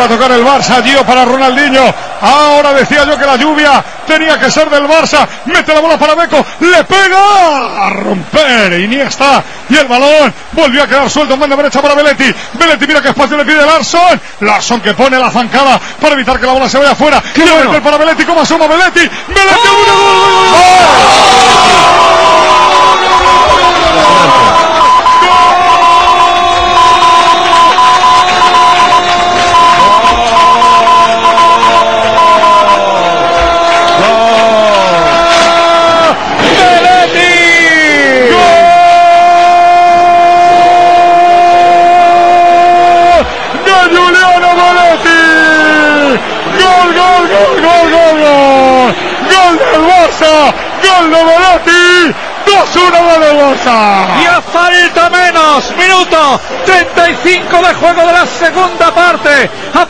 vuelve a tocar el Barça, Gio para Ronaldinho. Ahora decía yo que la lluvia tenía que ser del Barça. Mete la bola para Beco, le pega a romper Iniesta y el balón volvió a quedar suelto en banda derecha para Belletti. Belletti mira qué espacio le pide Larsson. Larsson que pone la zancada para evitar que la bola se vaya afuera. ¡Qué bueno! Para Belletti, ¿cómo asoma Belletti? ¡Belletti! ¡Gol de Belletti! 2-1 del Barça. Y a falta menos, minuto 35 de juego de la segunda parte.